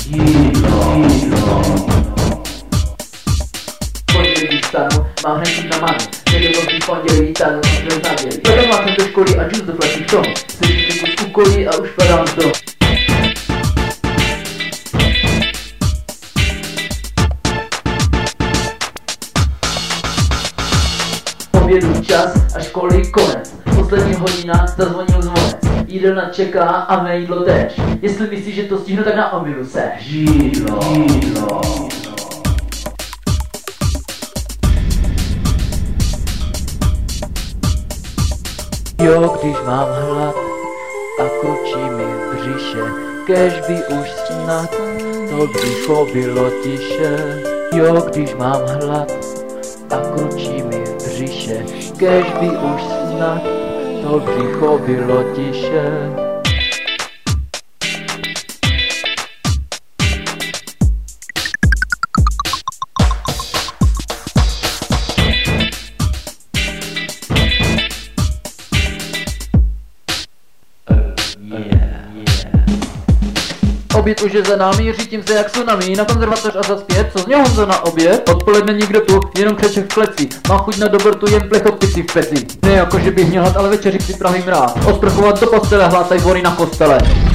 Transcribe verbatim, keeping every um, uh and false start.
Jídlo, jídlo. Pondělí vstanu, mám hned na manu. Nedělí pondělí, tady jsem závělí. Potom mám do školy a džus do flasí v tom. Sedím si kus úkolí a už padám z domu. Obědu čas a školy konec. Poslední hodina, zazvonil zvonec. Jídelna čeká a mé jídlo též. Jestli myslíš, že to stihnu, tak na omylu seš. Jídlo, jídlo. Jo, když mám hlad a kručí mi v břiše, kéž by už snad to břicho bylo tiše. Jo, když mám hlad a kručí mi v břiše, kéž by už snad to břicho bylo tiše. Oběd už je za námi, řítím se jak tsunami. Na konzervatoř a zas zpět, co z něho Honza na oběd? Odpoledne nikdo tu, jenom křeček v kleci. Mám chuť na dobrtu, jen plechopici v peci. Ne jako, že bych měl hlad, ale večeři připravím rád. Osprchovat do postele, hlásaj vory na kostele.